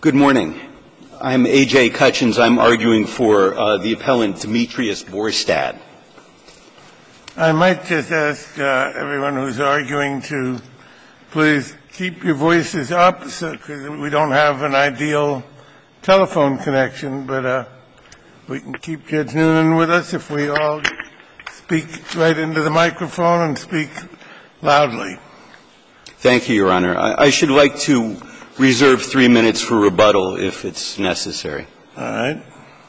Good morning. I'm A.J. Cutchins. I'm arguing for the appellant Demetrius Borstad. I might just ask everyone who's arguing to please keep your voices up because we don't have an ideal telephone connection, but we can keep Judge Noonan with us if we all speak right into the microphone and speak loudly. Thank you, Your Honor. I should like to reserve 3 minutes for rebuttal if it's necessary. All right.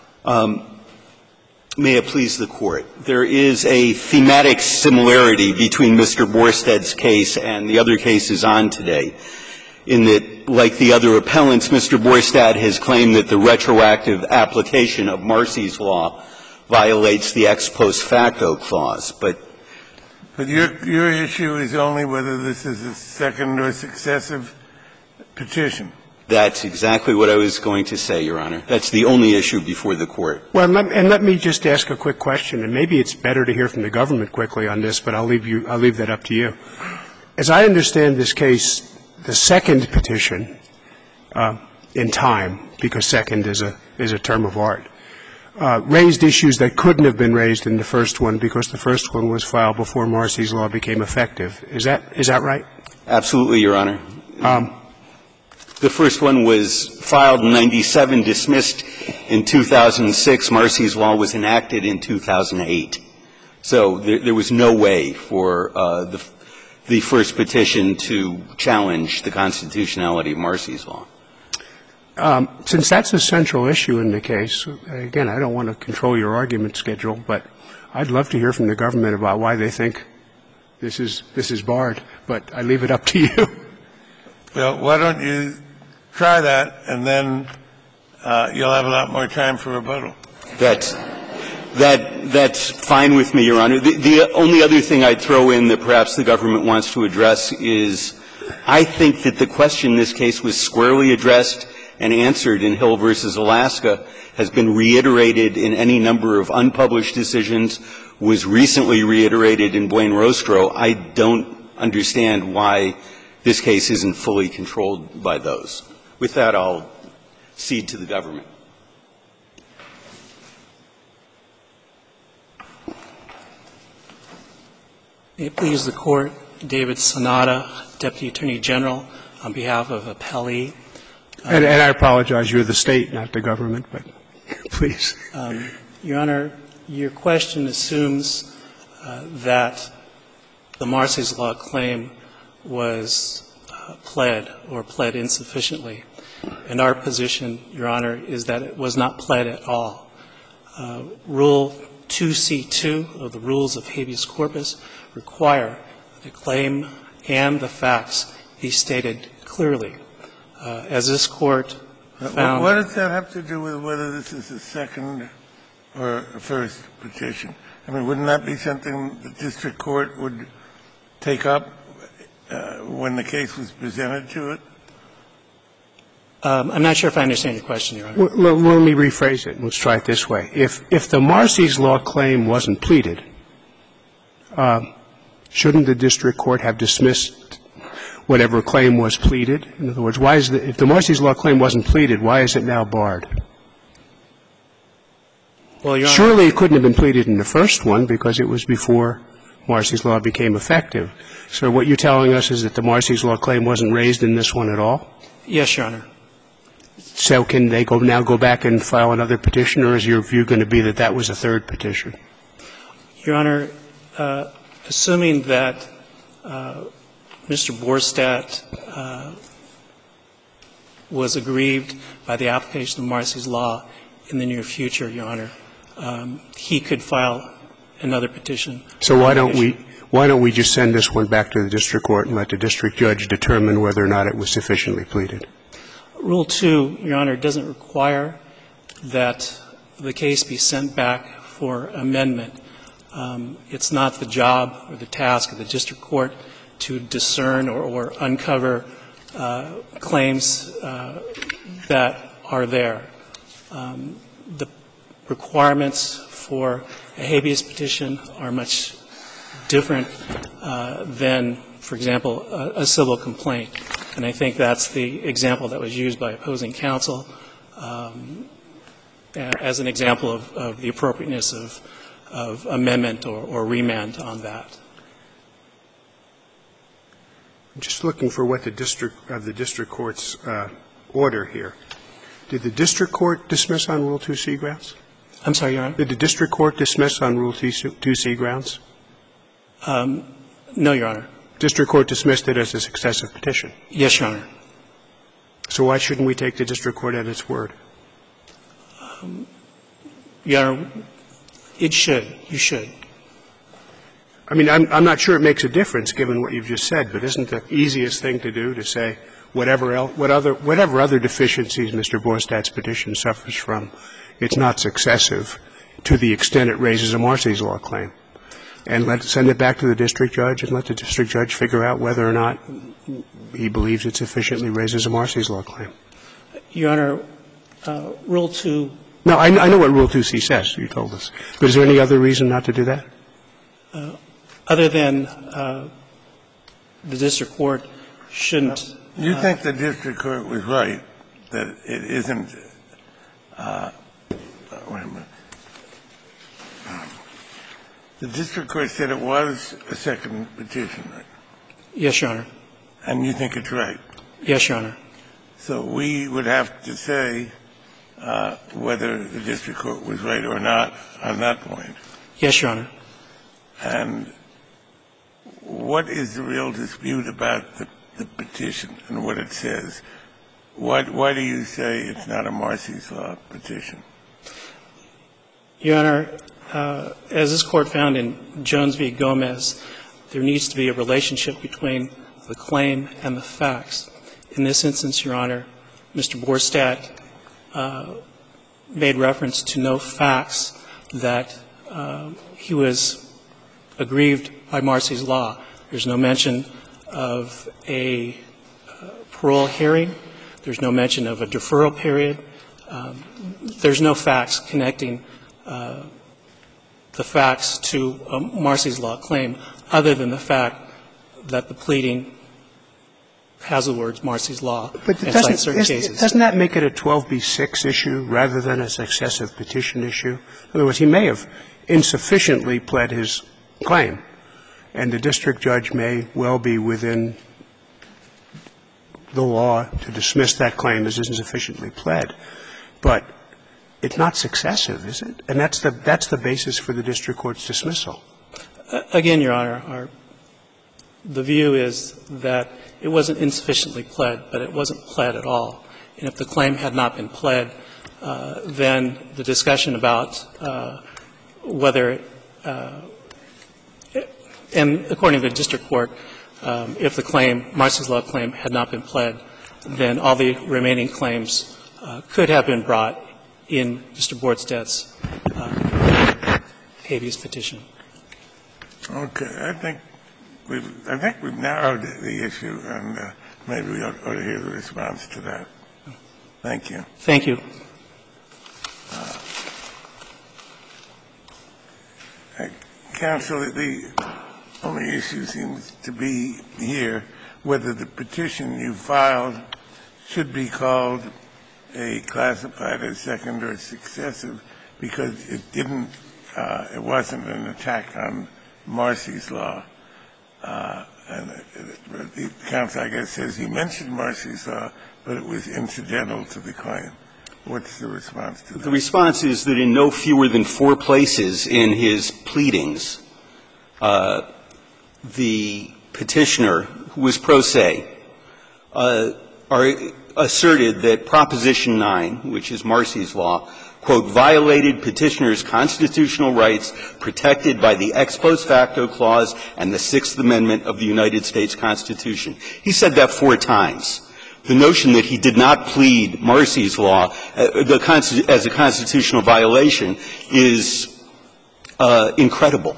May it please the Court. There is a thematic similarity between Mr. Borstad's case and the other cases on today, in that, like the other appellants, Mr. Borstad has claimed that the retroactive application of Marcy's law violates the ex post facto clause. But your issue is only whether this is a second or successive petition. That's exactly what I was going to say, Your Honor. That's the only issue before the Court. Well, let me just ask a quick question, and maybe it's better to hear from the government quickly on this, but I'll leave that up to you. As I understand this case, the second petition in time, because second is a term of art, raised issues that couldn't have been raised in the first one because the first one was filed before Marcy's law became effective. Is that right? Absolutely, Your Honor. The first one was filed in 1997, dismissed in 2006. Marcy's law was enacted in 2008. So there was no way for the first petition to challenge the constitutionality of Marcy's law. Since that's a central issue in the case, again, I don't want to control your argument schedule, but I'd love to hear from the government about why they think this is barred, but I leave it up to you. Well, why don't you try that, and then you'll have a lot more time for rebuttal. That's fine with me, Your Honor. The only other thing I'd throw in that perhaps the government wants to address is I think that the question in this case was squarely addressed and answered in Hill v. Alaska, has been reiterated in any number of unpublished decisions, was recently reiterated in Buen-Rostro. I don't understand why this case isn't fully controlled by those. With that, I'll cede to the government. May it please the Court, David Sonata, Deputy Attorney General, on behalf of Appellee. And I apologize, you're the State, not the government, but please. Your Honor, your question assumes that the Marcy's law claim was pled or pled insufficiently. And our position, Your Honor, is that it was not pled at all. Rule 2C2 of the Rules of Habeas Corpus require the claim and the facts be stated clearly. As this Court found — What does that have to do with whether this is a second or a first petition? I mean, wouldn't that be something the district court would take up when the case was presented to it? I'm not sure if I understand your question, Your Honor. Well, let me rephrase it. Let's try it this way. If the Marcy's law claim wasn't pleaded, shouldn't the district court have dismissed whatever claim was pleaded? In other words, if the Marcy's law claim wasn't pleaded, why is it now barred? Well, Your Honor, surely it couldn't have been pleaded in the first one because it was before Marcy's law became effective. So what you're telling us is that the Marcy's law claim wasn't raised in this one at all? Yes, Your Honor. So can they now go back and file another petition, or is your view going to be that that was a third petition? Your Honor, assuming that Mr. Borstad was aggrieved by the application of Marcy's law in the near future, Your Honor, he could file another petition. So why don't we just send this one back to the district court and let the district judge determine whether or not it was sufficiently pleaded? Rule 2, Your Honor, doesn't require that the case be sent back for amendment. It's not the job or the task of the district court to discern or uncover claims that are there. The requirements for a habeas petition are much different than for example, a civil complaint. And I think that's the example that was used by opposing counsel as an example of the appropriateness of amendment or remand on that. I'm just looking for what the district court's order here. Did the district court dismiss on Rule 2C grounds? I'm sorry, Your Honor? Did the district court dismiss on Rule 2C grounds? No, Your Honor. District court dismissed it as a successive petition? Yes, Your Honor. So why shouldn't we take the district court at its word? Your Honor, it should. You should. I mean, I'm not sure it makes a difference given what you've just said, but isn't the easiest thing to do to say whatever other deficiencies Mr. Borstadt's petition suffers from, it's not successive to the extent it raises a Marsy's Law claim? And send it back to the district judge and let the district judge figure out whether or not he believes it sufficiently raises a Marsy's Law claim. Your Honor, Rule 2. No, I know what Rule 2C says, you told us. But is there any other reason not to do that? Other than the district court shouldn't. You think the district court was right, that it isn't wait a minute. The district court said it was a second petition, right? Yes, Your Honor. And you think it's right? Yes, Your Honor. So we would have to say whether the district court was right or not on that point. Yes, Your Honor. And what is the real dispute about the petition and what it says? Why do you say it's not a Marsy's Law petition? Your Honor, as this Court found in Jones v. Gomez, there needs to be a relationship between the claim and the facts. In this instance, Your Honor, Mr. Borstadt made reference to no facts that he was aggrieved by Marsy's Law. There's no mention of a parole hearing. There's no mention of a deferral period. There's no facts connecting the facts to a Marsy's Law claim other than the fact that the pleading has the words Marsy's Law and cites certain cases. Doesn't that make it a 12b-6 issue rather than a successive petition issue? In other words, he may have insufficiently pled his claim, and the district judge may well be within the law to dismiss that claim as insufficiently pled. But it's not successive, is it? And that's the basis for the district court's dismissal. Again, Your Honor, the view is that it wasn't insufficiently pled, but it wasn't pled at all. And if the claim had not been pled, then the discussion about whether and according to the district court, if the claim, Marsy's Law claim, had not been pled, then all the remaining claims could have been brought in Mr. Borstadt's habeas petition. Okay. I think we've narrowed the issue, and maybe we ought to hear the response to that. Thank you. Thank you. Counsel, the only issue seems to be here whether the petition you filed should be called a classified as second or successive, because it didn't it wasn't an attack on Marsy's Law. And the counsel, I guess, says he mentioned Marsy's Law, but it was incidental to the claim. What's the response to that? The response is that in no fewer than 4 places in his pleadings, the petitioner, who was pro se, asserted that Proposition 9, which is Marsy's Law, quote, violated petitioner's constitutional rights protected by the ex post facto clause and the Sixth Amendment of the United States Constitution. He said that 4 times. The notion that he did not plead Marsy's Law as a constitutional violation is incredible.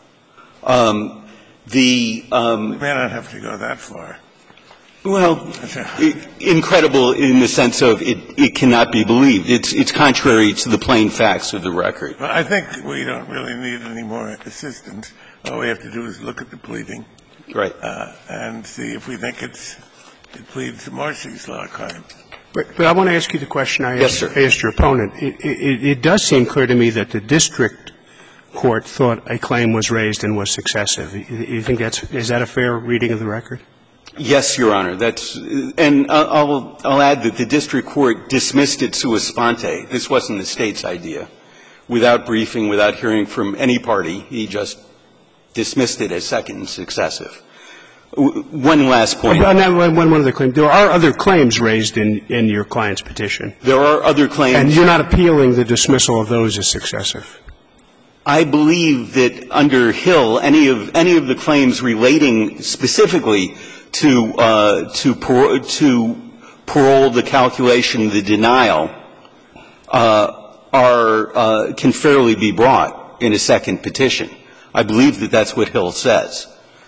You may not have to go that far. Well, incredible in the sense of it cannot be believed. It's contrary to the plain facts of the record. Well, I think we don't really need any more assistance. All we have to do is look at the pleading Right. And see if we think it pleads the Marsy's Law claim. But I want to ask you the question I Yes, sir. asked your opponent. It does seem clear to me that the district court thought a claim was raised and was successive. You think is that a fair reading of the record? Yes, Your Honor. And I'll add that the district court dismissed it sua sponte. This wasn't the State's idea. Without briefing, without hearing from any party, he just dismissed it as second and successive. One last point. One other claim. There are other claims raised in your client's petition. There are other claims. And you're not appealing the dismissal of those as successive. I believe that under Hill, any of the claims relating specifically to parole, the calculation, the denial, can fairly be brought in a second petition. I believe that that's what Hill says.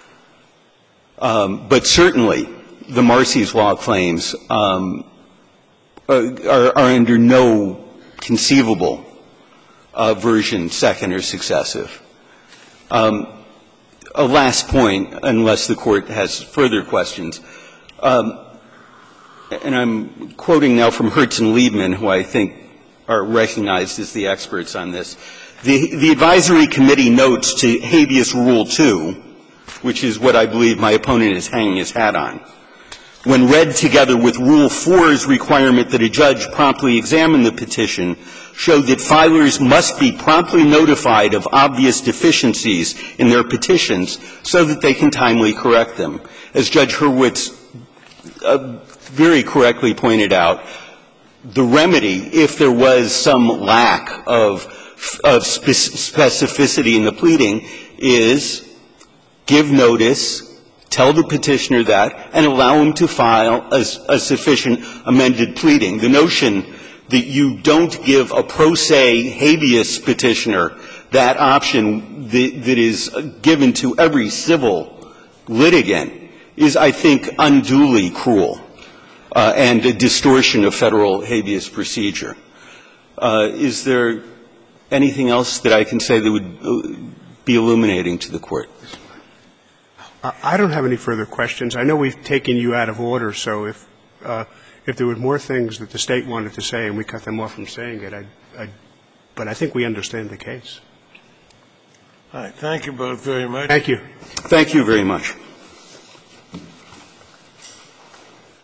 But certainly, the Marsy's Law claims are under no conceivable version, second or successive. A last point, unless the Court has further questions, and I'm quoting now from Hertz and Liebman, who I think are recognized as the experts on this. The advisory committee notes to habeas rule 2, which is what I believe my opponent is hanging his hat on, when read together with Rule 4's requirement that a judge promptly examine the petition, showed that filers must be promptly notified of obvious deficiencies in their petitions so that they can timely correct them. As Judge Hurwitz very correctly pointed out, the remedy, if there was some lack of specificity in the pleading, is give notice, tell the petitioner that, and allow him to file a sufficient amended pleading. The notion that you don't give a pro se habeas petitioner that option that is given to every civil litigant is, I think, unduly cruel and a distortion of federal habeas procedure. Is there anything else that I can say that would be illuminating to the Court? I don't have any further questions. I know we've taken you out of order, so if there were more things that the State wanted to say and we cut them off from saying it, but I think we understand the case. All right. Thank you both very much. Thank you. Thank you very much.